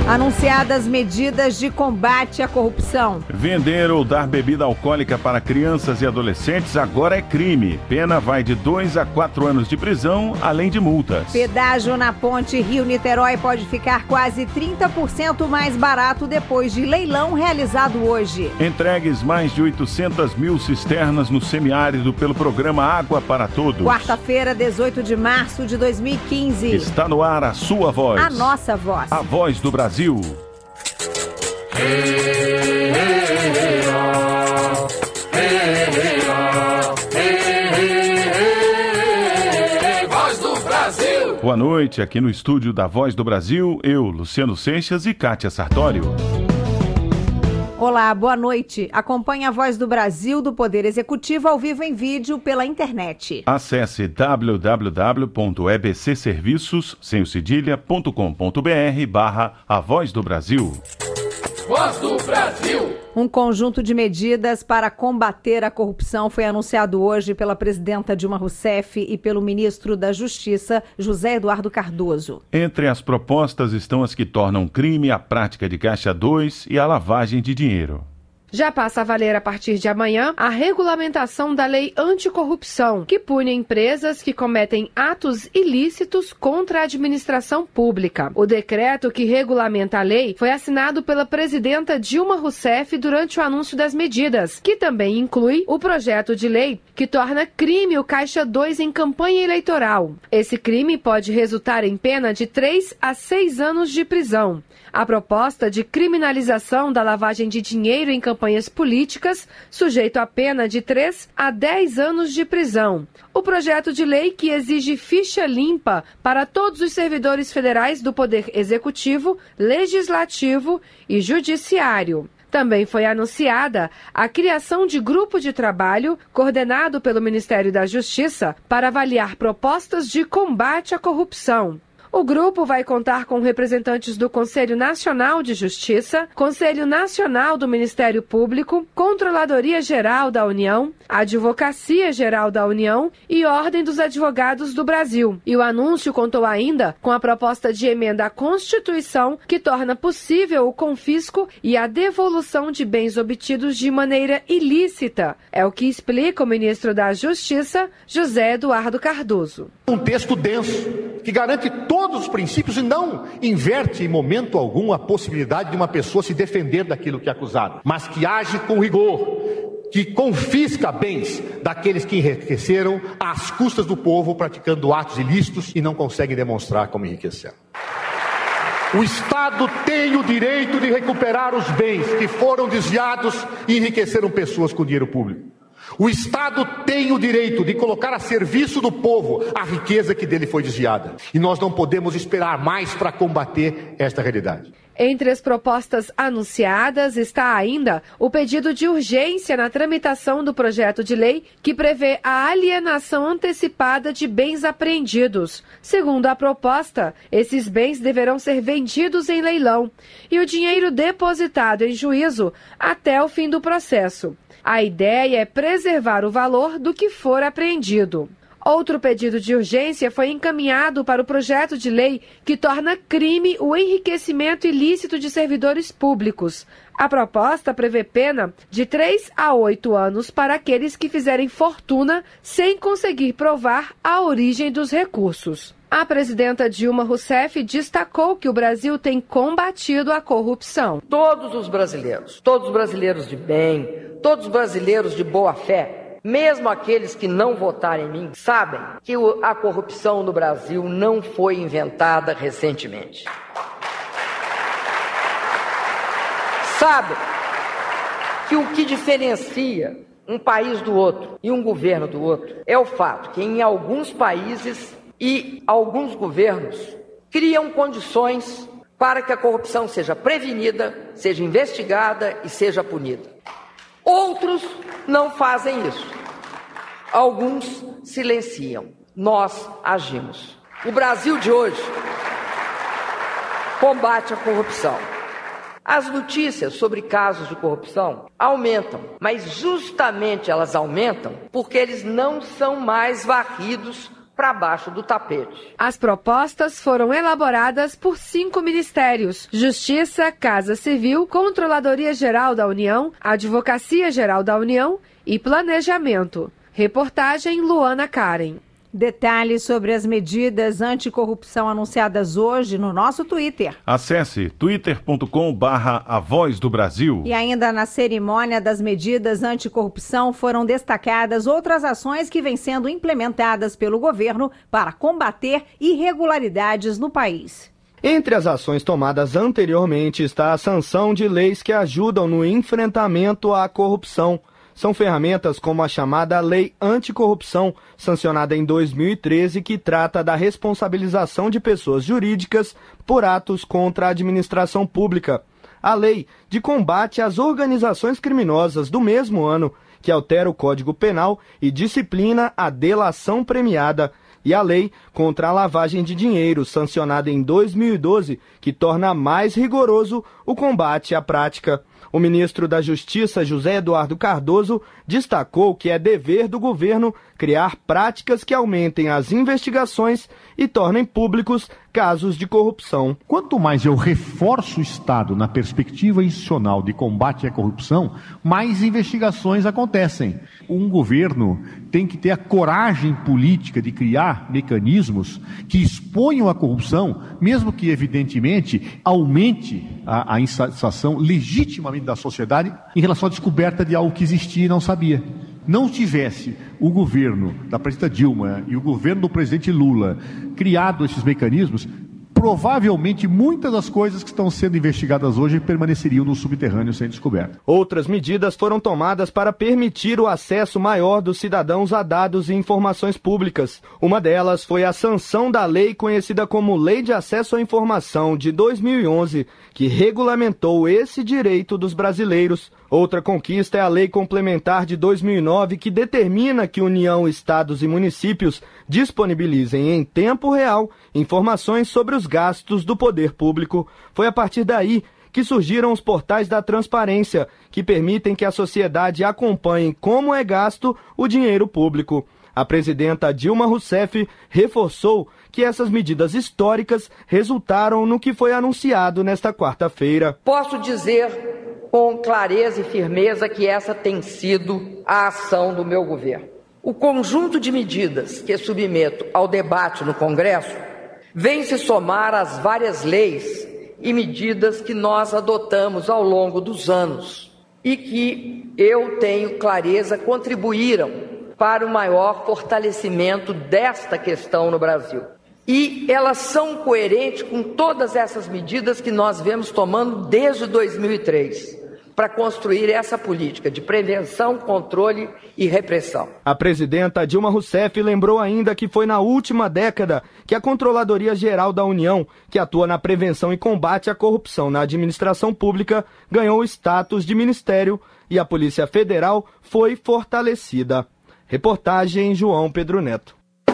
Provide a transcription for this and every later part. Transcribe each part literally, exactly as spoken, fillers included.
Anunciadas medidas de combate à corrupção. Vender ou dar bebida alcoólica para crianças e adolescentes agora é crime. Pena vai de dois a quatro anos de prisão, além de multas. Pedágio na ponte Rio-Niterói pode ficar quase trinta por cento mais barato depois de leilão realizado hoje. Entregues mais de oitocentas mil cisternas no semiárido pelo programa Água para Todos. Quarta-feira, dezoito de março de dois mil e quinze. Está no ar a sua voz. A nossa voz. A voz do Brasil. Hey, hey, hey, oh. Hey, hey, oh. Hey, hey, hey, Voz do Brasil. Boa noite, aqui no estúdio da Voz do Brasil, eu, Luciano Seixas e Kátia Sartório. Olá, boa noite. Acompanhe a Voz do Brasil do Poder Executivo ao vivo em vídeo pela internet. Acesse w w w ponto e b c serviços sem o cedilha ponto com ponto b r barra A Voz do Brasil. Voz do Brasil. Um conjunto de medidas para combater a corrupção foi anunciado hoje pela presidenta Dilma Rousseff e pelo ministro da Justiça, José Eduardo Cardoso. Entre as propostas estão as que tornam crime a prática de caixa dois e a lavagem de dinheiro. Já passa a valer a partir de amanhã a regulamentação da lei anticorrupção, que pune empresas que cometem atos ilícitos contra a administração pública. O decreto que regulamenta a lei foi assinado pela presidenta Dilma Rousseff durante o anúncio das medidas, que também inclui o projeto de lei que torna crime o caixa dois em campanha eleitoral. Esse crime pode resultar em pena de três a seis anos de prisão. A proposta de criminalização da lavagem de dinheiro em campanhas políticas, sujeito a pena de três a dez anos de prisão. O projeto de lei que exige ficha limpa para todos os servidores federais do Poder Executivo, Legislativo e Judiciário. Também foi anunciada a criação de grupo de trabalho coordenado pelo Ministério da Justiça para avaliar propostas de combate à corrupção. O grupo vai contar com representantes do Conselho Nacional de Justiça, Conselho Nacional do Ministério Público, Controladoria Geral da União, Advocacia Geral da União e Ordem dos Advogados do Brasil. E o anúncio contou ainda com a proposta de emenda à Constituição que torna possível o confisco e a devolução de bens obtidos de maneira ilícita. É o que explica o ministro da Justiça, José Eduardo Cardoso. Um texto denso que garante todos os princípios e não inverte em momento algum a possibilidade de uma pessoa se defender daquilo que é acusado, mas que age com rigor, que confisca bens daqueles que enriqueceram às custas do povo praticando atos ilícitos e não conseguem demonstrar como enriqueceram. O Estado tem o direito de recuperar os bens que foram desviados e enriqueceram pessoas com dinheiro público. O Estado tem o direito de colocar a serviço do povo a riqueza que dele foi desviada. E nós não podemos esperar mais para combater esta realidade. Entre as propostas anunciadas está ainda o pedido de urgência na tramitação do projeto de lei que prevê a alienação antecipada de bens apreendidos. Segundo a proposta, esses bens deverão ser vendidos em leilão e o dinheiro depositado em juízo até o fim do processo. A ideia é preservar o valor do que for apreendido. Outro pedido de urgência foi encaminhado para o projeto de lei que torna crime o enriquecimento ilícito de servidores públicos. A proposta prevê pena de três a oito anos para aqueles que fizerem fortuna sem conseguir provar a origem dos recursos. A presidenta Dilma Rousseff destacou que o Brasil tem combatido a corrupção. Todos os brasileiros, todos os brasileiros de bem, todos os brasileiros de boa fé, mesmo aqueles que não votaram em mim, sabem que a corrupção no Brasil não foi inventada recentemente. Sabem que o que diferencia um país do outro e um governo do outro é o fato que em alguns países e alguns governos criam condições para que a corrupção seja prevenida, seja investigada e seja punida. Outros não fazem isso. Alguns silenciam. Nós agimos. O Brasil de hoje combate a corrupção. As notícias sobre casos de corrupção aumentam, mas justamente elas aumentam porque eles não são mais varridos para baixo do tapete. As propostas foram elaboradas por cinco ministérios: Justiça, Casa Civil, Controladoria Geral da União, Advocacia Geral da União e Planejamento. Reportagem Luana Karen. Detalhes sobre as medidas anticorrupção anunciadas hoje no nosso Twitter. Acesse twitter ponto com barra a voz do Brasil. E ainda na cerimônia das medidas anticorrupção foram destacadas outras ações que vêm sendo implementadas pelo governo para combater irregularidades no país. Entre as ações tomadas anteriormente está a sanção de leis que ajudam no enfrentamento à corrupção. São ferramentas como a chamada Lei Anticorrupção, sancionada em dois mil e treze, que trata da responsabilização de pessoas jurídicas por atos contra a administração pública. A Lei de Combate às Organizações Criminosas do mesmo ano, que altera o Código Penal e disciplina a delação premiada. E a Lei contra a Lavagem de Dinheiro, sancionada em dois mil e doze, que torna mais rigoroso o combate à prática. O ministro da Justiça, José Eduardo Cardoso, destacou que é dever do governo criar práticas que aumentem as investigações e tornem públicos casos de corrupção. Quanto mais eu reforço o Estado na perspectiva institucional de combate à corrupção, mais investigações acontecem. Um governo tem que ter a coragem política de criar mecanismos que exponham a corrupção, mesmo que, evidentemente, aumente a, a insatisfação legitimamente da sociedade em relação à descoberta de algo que existia e não sabia. Não tivesse o governo da presidenta Dilma e o governo do presidente Lula criado esses mecanismos, provavelmente muitas das coisas que estão sendo investigadas hoje permaneceriam no subterrâneo sem descoberta. Outras medidas foram tomadas para permitir o acesso maior dos cidadãos a dados e informações públicas. Uma delas foi a sanção da lei conhecida como Lei de Acesso à Informação de dois mil e onze, que regulamentou esse direito dos brasileiros. Outra conquista é a Lei Complementar de dois mil e nove, que determina que União, Estados e municípios disponibilizem em tempo real informações sobre os gastos do poder público. Foi a partir daí que surgiram os portais da transparência, que permitem que a sociedade acompanhe como é gasto o dinheiro público. A presidenta Dilma Rousseff reforçou que essas medidas históricas resultaram no que foi anunciado nesta quarta-feira. Posso dizer com clareza e firmeza que essa tem sido a ação do meu governo. O conjunto de medidas que submeto ao debate no Congresso vem se somar às várias leis e medidas que nós adotamos ao longo dos anos e que, eu tenho clareza, contribuíram para o maior fortalecimento desta questão no Brasil. E elas são coerentes com todas essas medidas que nós vemos tomando desde dois mil e três. Para construir essa política de prevenção, controle e repressão. A presidenta Dilma Rousseff lembrou ainda que foi na última década que a Controladoria Geral da União, que atua na prevenção e combate à corrupção na administração pública, ganhou o status de ministério e a Polícia Federal foi fortalecida. Reportagem João Pedro Neto.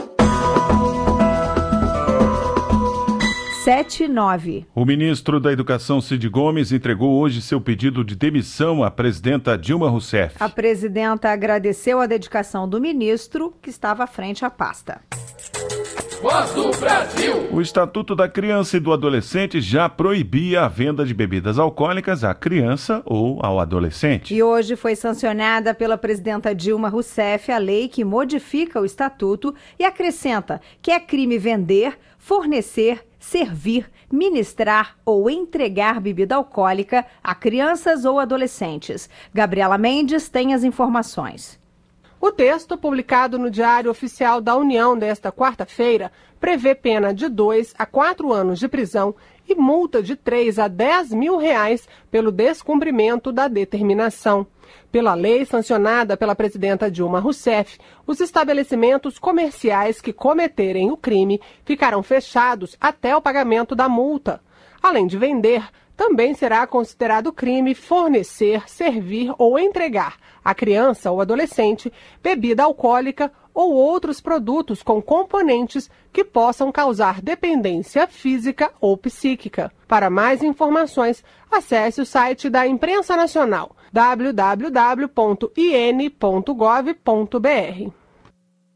sete e nove. O ministro da Educação, Cid Gomes, entregou hoje seu pedido de demissão à presidenta Dilma Rousseff. A presidenta agradeceu a dedicação do ministro, que estava à frente à pasta. Voz do Brasil. O Estatuto da Criança e do Adolescente já proibia a venda de bebidas alcoólicas à criança ou ao adolescente. E hoje foi sancionada pela presidenta Dilma Rousseff a lei que modifica o Estatuto e acrescenta que é crime vender, fornecer, servir, ministrar ou entregar bebida alcoólica a crianças ou adolescentes. Gabriela Mendes tem as informações. O texto, publicado no Diário Oficial da União desta quarta-feira, prevê pena de dois a quatro anos de prisão e multa de três a dez mil reais pelo descumprimento da determinação. Pela lei sancionada pela presidenta Dilma Rousseff, os estabelecimentos comerciais que cometerem o crime ficarão fechados até o pagamento da multa. Além de vender, também será considerado crime fornecer, servir ou entregar à criança ou adolescente bebida alcoólica ou outros produtos com componentes que possam causar dependência física ou psíquica. Para mais informações, acesse o site da Imprensa Nacional, w w w ponto i n ponto gov ponto b r.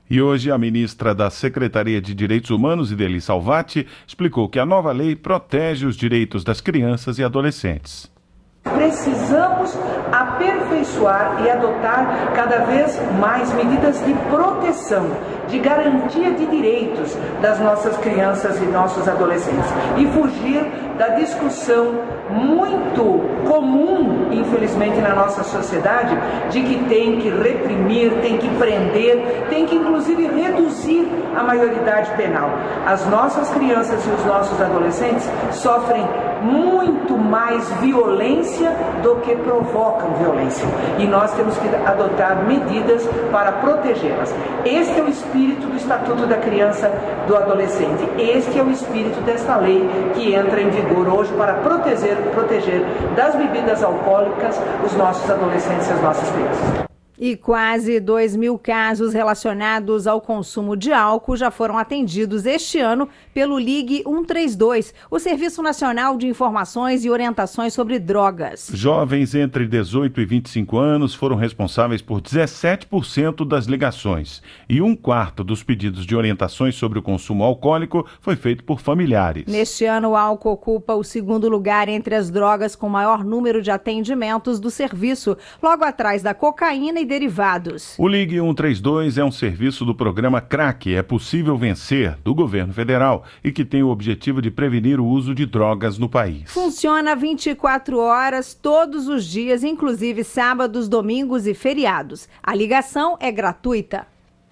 E hoje a ministra da Secretaria de Direitos Humanos, Idely Salvati, explicou que a nova lei protege os direitos das crianças e adolescentes. Precisamos aperfeiçoar e adotar cada vez mais medidas de proteção, de garantia de direitos das nossas crianças e nossos adolescentes e fugir da discussão muito comum, infelizmente, na nossa sociedade, de que tem que reprimir, tem que prender, tem que inclusive reduzir a maioridade penal. As nossas crianças e os nossos adolescentes sofrem muito mais violência do que provocam violência. E nós temos que adotar medidas para protegê-las. Este é o espírito do Estatuto da Criança e do Adolescente. Este é o espírito desta lei que entra em vigor hoje para proteger, proteger das bebidas alcoólicas os nossos adolescentes e as nossas crianças. E quase dois mil casos relacionados ao consumo de álcool já foram atendidos este ano pelo Ligue cento e trinta e dois, o Serviço Nacional de Informações e Orientações sobre Drogas. Jovens entre dezoito e vinte e cinco anos foram responsáveis por dezessete por cento das ligações e um quarto dos pedidos de orientações sobre o consumo alcoólico foi feito por familiares. Neste ano, o álcool ocupa o segundo lugar entre as drogas com maior número de atendimentos do serviço, logo atrás da cocaína e derivados. O Ligue cento e trinta e dois é um serviço do programa Crack, É Possível Vencer, do governo federal, e que tem o objetivo de prevenir o uso de drogas no país. Funciona vinte e quatro horas, todos os dias, inclusive sábados, domingos e feriados. A ligação é gratuita.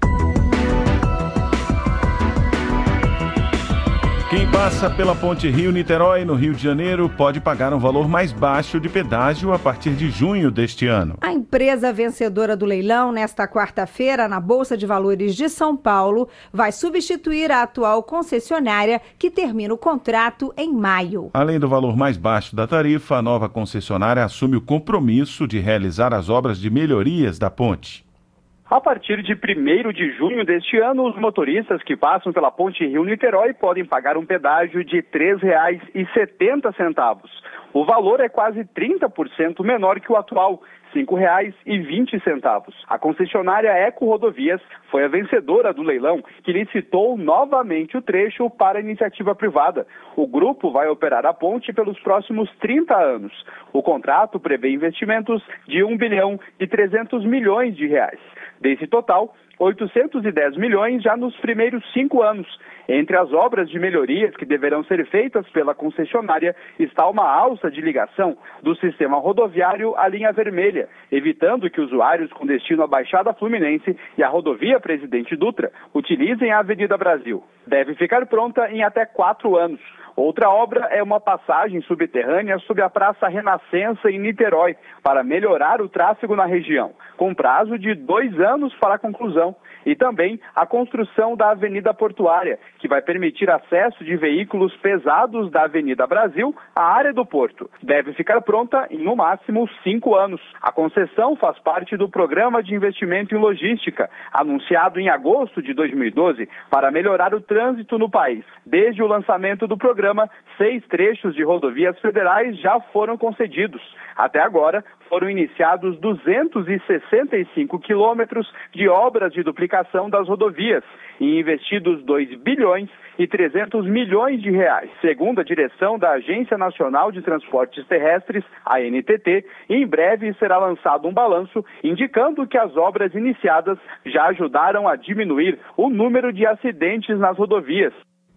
Quem passa pela Ponte Rio-Niterói, no Rio de Janeiro, pode pagar um valor mais baixo de pedágio a partir de junho deste ano. A empresa vencedora do leilão, nesta quarta-feira, na Bolsa de Valores de São Paulo, vai substituir a atual concessionária, que termina o contrato em maio. Além do valor mais baixo da tarifa, a nova concessionária assume o compromisso de realizar as obras de melhorias da ponte. A partir de primeiro de junho deste ano, os motoristas que passam pela Ponte Rio-Niterói podem pagar um pedágio de três reais e setenta centavos. O valor é quase trinta por cento menor que o atual, cinco reais e vinte centavos. A concessionária Eco Rodovias foi a vencedora do leilão, que licitou novamente o trecho para a iniciativa privada. O grupo vai operar a ponte pelos próximos trinta anos. O contrato prevê investimentos de um bilhão e trezentos milhões de reais. Desse total, oitocentos e dez milhões já nos primeiros cinco anos. Entre as obras de melhorias que deverão ser feitas pela concessionária está uma alça de ligação do sistema rodoviário à linha vermelha, evitando que usuários com destino à Baixada Fluminense e à rodovia Presidente Dutra utilizem a Avenida Brasil. Deve ficar pronta em até quatro anos. Outra obra é uma passagem subterrânea sobre a Praça Renascença em Niterói, para melhorar o tráfego na região, com prazo de dois anos para a conclusão. E também a construção da Avenida Portuária, que vai permitir acesso de veículos pesados da Avenida Brasil à área do porto. Deve ficar pronta em, no máximo, cinco anos. A concessão faz parte do Programa de Investimento em Logística, anunciado em agosto de dois mil e doze, para melhorar o trânsito no país. Desde o lançamento do programa, seis trechos de rodovias federais já foram concedidos. Até agora, foram iniciados duzentos e sessenta e cinco quilômetros de obras de duplicação das rodovias e investidos dois bilhões e trezentos milhões de reais. Segundo a direção da Agência Nacional de Transportes Terrestres, a N T T, em breve será lançado um balanço indicando que as obras iniciadas já ajudaram a diminuir o número de acidentes nas rodovias.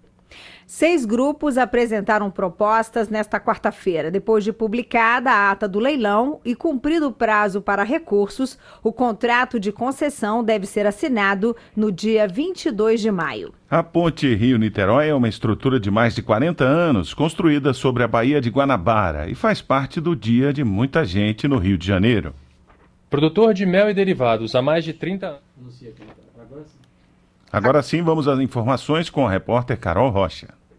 Seis grupos apresentaram propostas nesta quarta-feira. Depois de publicada a ata do leilão e cumprido o prazo para recursos, o contrato de concessão deve ser assinado no dia vinte e dois de maio. A Ponte Rio-Niterói é uma estrutura de mais de quarenta anos, construída sobre a Baía de Guanabara e faz parte do dia de muita gente no Rio de Janeiro. Produtor de mel e derivados há mais de trinta anos. Agora sim, vamos às informações com a repórter Carol Rocha.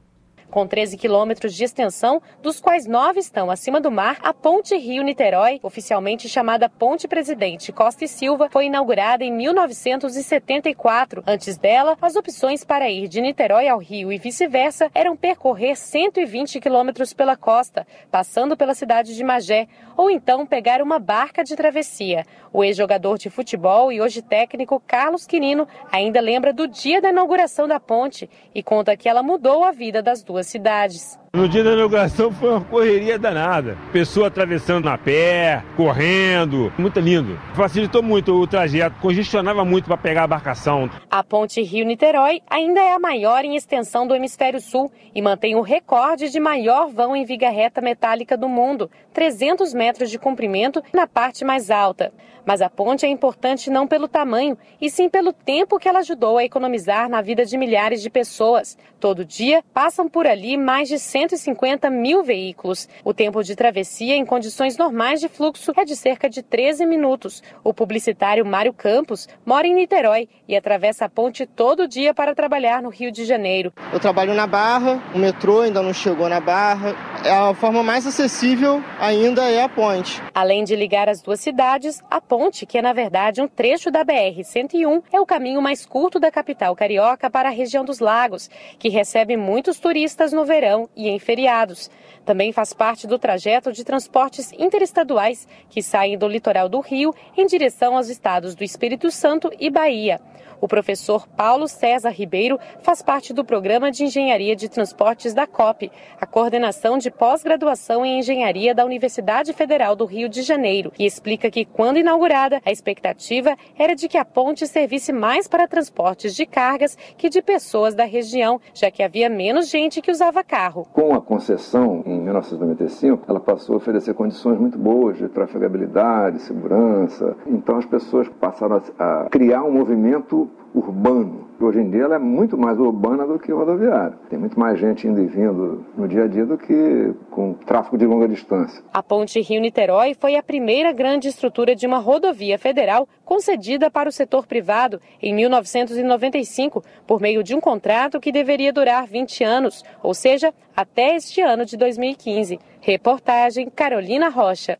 Com treze quilômetros de extensão, dos quais nove estão acima do mar, a Ponte Rio-Niterói, oficialmente chamada Ponte Presidente Costa e Silva, foi inaugurada em mil novecentos e setenta e quatro. Antes dela, as opções para ir de Niterói ao Rio e vice-versa eram percorrer cento e vinte quilômetros pela costa, passando pela cidade de Magé, ou então pegar uma barca de travessia. O ex-jogador de futebol e hoje técnico Carlos Quirino ainda lembra do dia da inauguração da ponte e conta que ela mudou a vida das duas cidades. No dia da inauguração foi uma correria danada. Pessoa atravessando a pé, correndo, muito lindo. Facilitou muito o trajeto, congestionava muito para pegar a embarcação. A ponte Rio-Niterói ainda é a maior em extensão do hemisfério sul e mantém o recorde de maior vão em viga reta metálica do mundo, trezentos metros de comprimento na parte mais alta. Mas a ponte é importante não pelo tamanho, e sim pelo tempo que ela ajudou a economizar na vida de milhares de pessoas. Todo dia passam por ali mais de cento e cinquenta mil veículos. O tempo de travessia em condições normais de fluxo é de cerca de treze minutos. O publicitário Mário Campos mora em Niterói e atravessa a ponte todo dia para trabalhar no Rio de Janeiro. Eu trabalho na Barra, o metrô ainda não chegou na Barra. A forma mais acessível ainda é a ponte. Além de ligar as duas cidades, a ponte, que é na verdade um trecho da B R cento e um, é o caminho mais curto da capital carioca para a região dos lagos, que recebe muitos turistas no verão e em feriados. Também faz parte do trajeto de transportes interestaduais que saem do litoral do Rio em direção aos estados do Espírito Santo e Bahia. O professor Paulo César Ribeiro faz parte do Programa de Engenharia de Transportes da C O P, a coordenação de pós-graduação em engenharia da Universidade Federal do Rio de Janeiro, e explica que, quando inaugurada, a expectativa era de que a ponte servisse mais para transportes de cargas que de pessoas da região, já que havia menos gente que usava carro. Com a concessão, em mil novecentos e noventa e cinco, ela passou a oferecer condições muito boas de trafegabilidade, segurança. Então as pessoas passaram a, a criar um movimento urbano. Hoje em dia ela é muito mais urbana do que rodoviária. Tem muito mais gente indo e vindo no dia a dia do que com tráfego de longa distância. A ponte Rio-Niterói foi a primeira grande estrutura de uma rodovia federal concedida para o setor privado em mil novecentos e noventa e cinco, por meio de um contrato que deveria durar vinte anos, ou seja, até este ano de dois mil e quinze. Reportagem Carolina Rocha.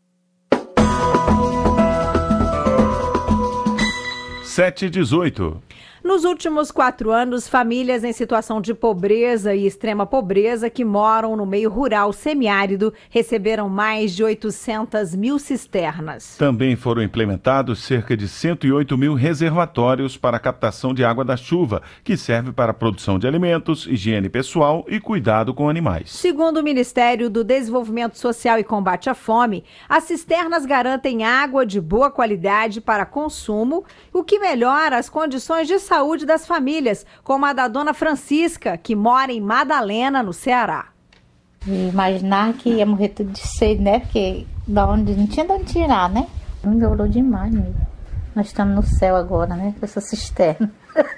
sete e dezoito. Nos últimos quatro anos, famílias em situação de pobreza e extrema pobreza que moram no meio rural semiárido receberam mais de oitocentas mil cisternas. Também foram implementados cerca de cento e oito mil reservatórios para a captação de água da chuva, que serve para a produção de alimentos, higiene pessoal e cuidado com animais. Segundo o Ministério do Desenvolvimento Social e Combate à Fome, as cisternas garantem água de boa qualidade para consumo, o que melhora as condições de saúde das famílias, como a da dona Francisca, que mora em Madalena, no Ceará. Imaginar que ia morrer tudo de sede, né? Porque da onde não tinha de onde tirar, né? Melhorou demais mesmo. Nós estamos no céu agora, né? Com essa cisterna.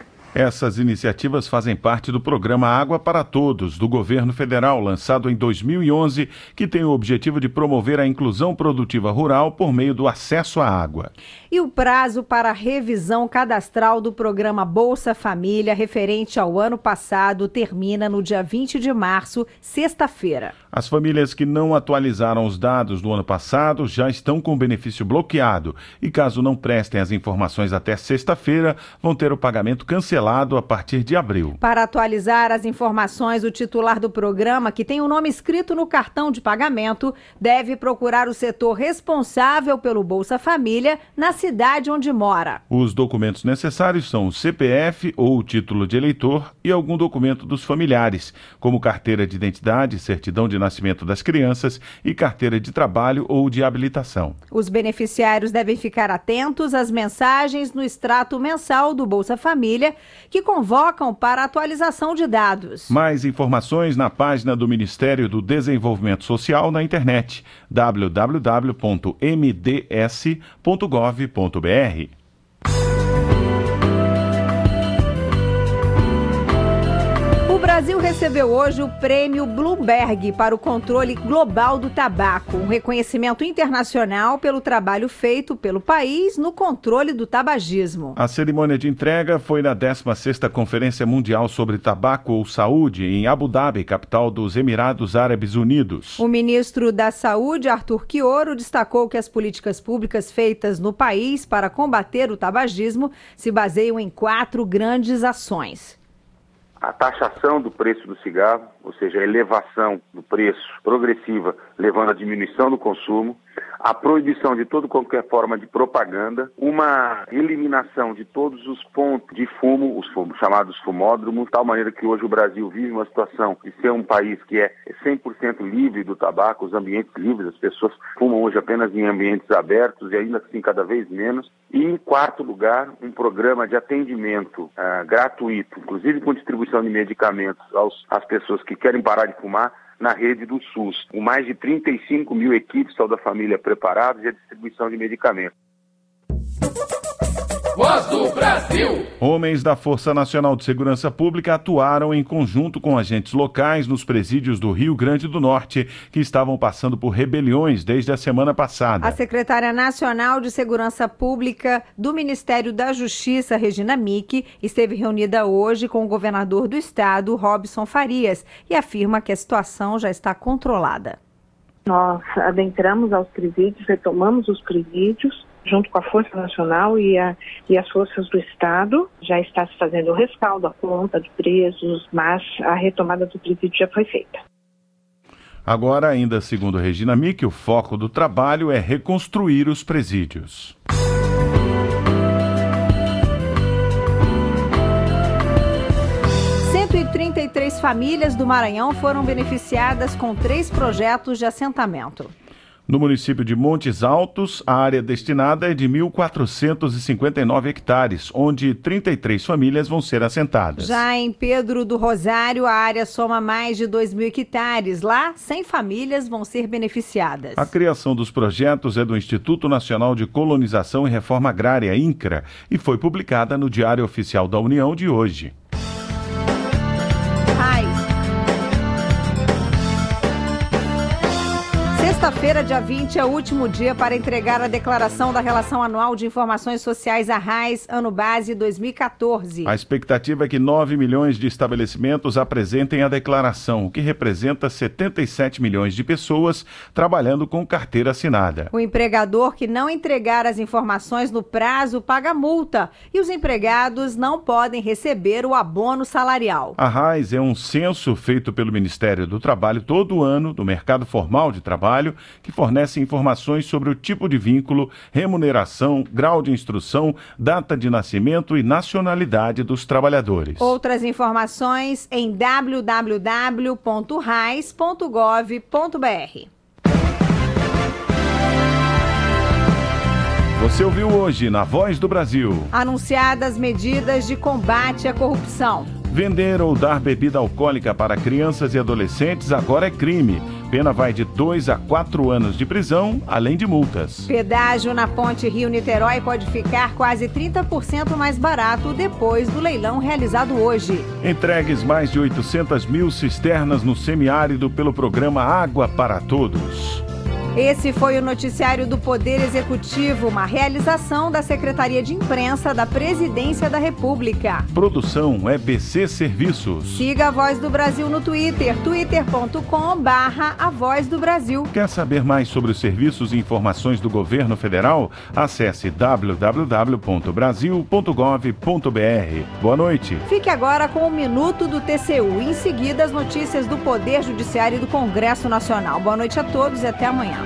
Essas iniciativas fazem parte do programa Água para Todos, do governo federal, lançado em dois mil e onze, que tem o objetivo de promover a inclusão produtiva rural por meio do acesso à água. E o prazo para a revisão cadastral do programa Bolsa Família, referente ao ano passado, termina no dia vinte de março, sexta-feira. As famílias que não atualizaram os dados do ano passado já estão com o benefício bloqueado e, caso não prestem as informações até sexta-feira, vão ter o pagamento cancelado a partir de abril. Para atualizar as informações, o titular do programa, que tem o nome escrito no cartão de pagamento, deve procurar o setor responsável pelo Bolsa Família na cidade onde mora. Os documentos necessários são o C P F ou o título de eleitor e algum documento dos familiares, como carteira de identidade, certidão de nascimento das crianças e carteira de trabalho ou de habilitação. Os beneficiários devem ficar atentos às mensagens no extrato mensal do Bolsa Família, que convocam para atualização de dados. Mais informações na página do Ministério do Desenvolvimento Social na internet, w w w ponto m d s ponto gov ponto b r. O Brasil recebeu hoje o prêmio Bloomberg para o controle global do tabaco, um reconhecimento internacional pelo trabalho feito pelo país no controle do tabagismo. A cerimônia de entrega foi na décima sexta Conferência Mundial sobre Tabaco ou Saúde, em Abu Dhabi, capital dos Emirados Árabes Unidos. O ministro da Saúde, Arthur Quioro, destacou que as políticas públicas feitas no país para combater o tabagismo se baseiam em quatro grandes ações. A taxação do preço do cigarro, ou seja, a elevação do preço progressiva, levando à diminuição do consumo, a proibição de toda qualquer forma de propaganda, uma eliminação de todos os pontos de fumo, os fumos, chamados fumódromos, de tal maneira que hoje o Brasil vive uma situação de ser um país que é cem por cento livre do tabaco, os ambientes livres, as pessoas fumam hoje apenas em ambientes abertos e ainda assim cada vez menos. E em quarto lugar, um programa de atendimento uh, gratuito, inclusive com distribuição de medicamentos aos, às pessoas que querem parar de fumar, na rede do SUS, com mais de trinta e cinco mil equipes Saúde da Família preparadas e a distribuição de medicamentos. Voz do Brasil. Homens da Força Nacional de Segurança Pública atuaram em conjunto com agentes locais nos presídios do Rio Grande do Norte, que estavam passando por rebeliões desde a semana passada. A secretária nacional de Segurança Pública do Ministério da Justiça, Regina Micchi, esteve reunida hoje com o governador do estado, Robson Farias, e afirma que a situação já está controlada. Nós adentramos aos presídios, retomamos os presídios, junto com a Força Nacional e, a, e as forças do Estado. Já está se fazendo o rescaldo, a conta de presos, mas a retomada do presídio já foi feita. Agora, ainda segundo Regina Micchi, o foco do trabalho é reconstruir os presídios. cento e trinta e três famílias do Maranhão foram beneficiadas com três projetos de assentamento. No município de Montes Altos, a área destinada é de mil quatrocentos e cinquenta e nove hectares, onde trinta e três famílias vão ser assentadas. Já em Pedro do Rosário, a área soma mais de dois mil hectares. Lá, cem famílias vão ser beneficiadas. A criação dos projetos é do Instituto Nacional de Colonização e Reforma Agrária, INCRA, e foi publicada no Diário Oficial da União de hoje. Sexta-feira, dia vinte, é o último dia para entregar a declaração da Relação Anual de Informações Sociais, a RAIS, ano base dois mil e quatorze. A expectativa é que nove milhões de estabelecimentos apresentem a declaração, o que representa setenta e sete milhões de pessoas trabalhando com carteira assinada. O empregador que não entregar as informações no prazo paga multa e os empregados não podem receber o abono salarial. A RAIS é um censo feito pelo Ministério do Trabalho todo ano do mercado formal de trabalho, que fornece informações sobre o tipo de vínculo, remuneração, grau de instrução, data de nascimento e nacionalidade dos trabalhadores. Outras informações em w w w ponto rais ponto gov ponto b r. Você ouviu hoje na Voz do Brasil. Anunciadas medidas de combate à corrupção. Vender ou dar bebida alcoólica para crianças e adolescentes agora é crime. Pena vai de dois a quatro anos de prisão, além de multas. Pedágio na Ponte Rio-Niterói pode ficar quase trinta por cento mais barato depois do leilão realizado hoje. Entregues mais de oitocentas mil cisternas no semiárido pelo programa Água para Todos. Esse foi o noticiário do Poder Executivo, uma realização da Secretaria de Imprensa da Presidência da República. Produção E B C Serviços. Siga a Voz do Brasil no Twitter, twitter ponto com barra a Voz do Brasil. Quer saber mais sobre os serviços e informações do governo federal? Acesse w w w ponto brasil ponto gov ponto b r. Boa noite. Fique agora com o Minuto do T C U. Em seguida, as notícias do Poder Judiciário e do Congresso Nacional. Boa noite a todos e até amanhã.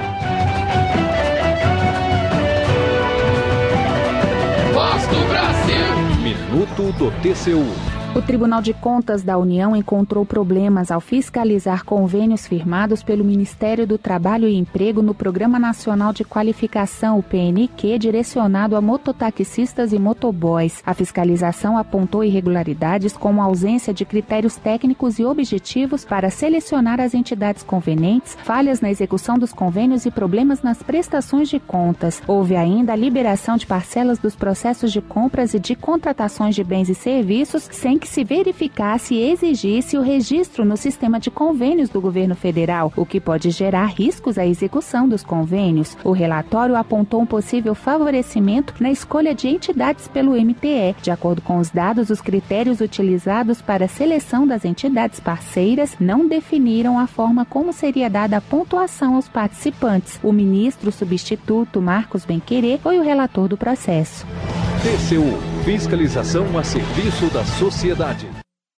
Voz do Brasil. Minuto do T C U. O Tribunal de Contas da União encontrou problemas ao fiscalizar convênios firmados pelo Ministério do Trabalho e Emprego no Programa Nacional de Qualificação, o P N Q, direcionado a mototaxistas e motoboys. A fiscalização apontou irregularidades como a ausência de critérios técnicos e objetivos para selecionar as entidades convenientes, falhas na execução dos convênios e problemas nas prestações de contas. Houve ainda a liberação de parcelas dos processos de compras e de contratações de bens e serviços sem que se verificasse e exigisse o registro no sistema de convênios do governo federal, o que pode gerar riscos à execução dos convênios. O relatório apontou um possível favorecimento na escolha de entidades pelo M T E. De acordo com os dados, os critérios utilizados para a seleção das entidades parceiras não definiram a forma como seria dada a pontuação aos participantes. O ministro substituto Marcos Benquerê foi o relator do processo. T C U, fiscalização a serviço da sociedade.